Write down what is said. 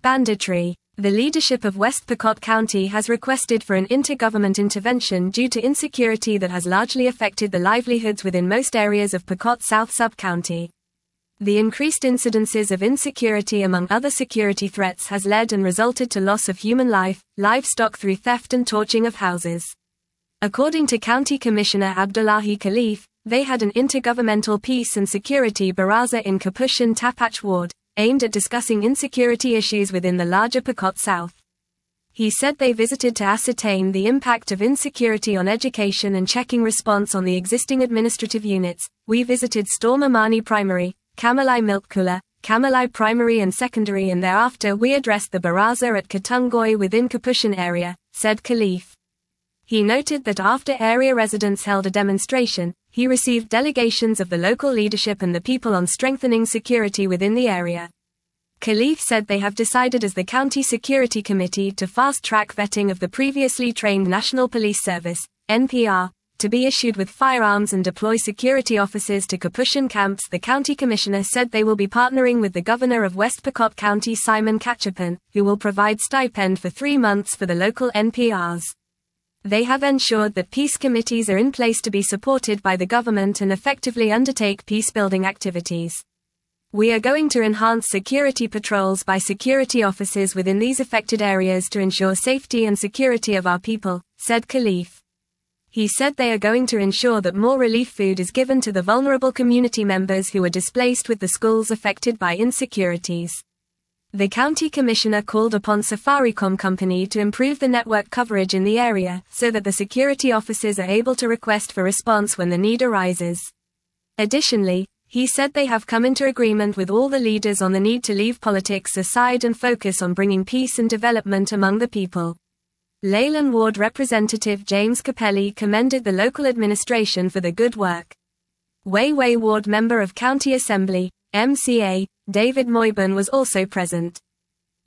Banditry. The leadership of West Pokot County has requested for an intergovernment intervention due to insecurity that has largely affected the livelihoods within most areas of Pokot South Sub-County. The increased incidences of insecurity among other security threats has led and resulted to loss of human life, livestock through theft and torching of houses. According to County Commissioner Abdullahi Khalif, they had an intergovernmental peace and security baraza in Kapushan Tapach Ward, aimed at discussing insecurity issues within the larger Pokot South. He said they visited to ascertain the impact of insecurity on education and checking response on the existing administrative units. We visited Storm Amani Primary, Kamalai Milkula, Kamalai Primary and Secondary, and thereafter we addressed the baraza at Katungoi within Kapushan area, said Khalif. He noted that after area residents held a demonstration, he received delegations of the local leadership and the people on strengthening security within the area. Khalif said they have decided as the County Security Committee to fast-track vetting of the previously trained National Police Service, NPR, to be issued with firearms and deploy security officers to Kapushan camps. The County Commissioner said they will be partnering with the Governor of West Pokot County Simon Kachapan, who will provide stipend for 3 months for the local NPRs. They have ensured that peace committees are in place to be supported by the government and effectively undertake peace-building activities. We are going to enhance security patrols by security officers within these affected areas to ensure safety and security of our people, said Khalif. He said they are going to ensure that more relief food is given to the vulnerable community members who are displaced with the schools affected by insecurities. The County Commissioner called upon Safaricom Company to improve the network coverage in the area so that the security officers are able to request for response when the need arises. Additionally, he said they have come into agreement with all the leaders on the need to leave politics aside and focus on bringing peace and development among the people. Leyland Ward Representative James Capelli commended the local administration for the good work. Wayway Ward Member of County Assembly, MCA, David Moyburn was also present.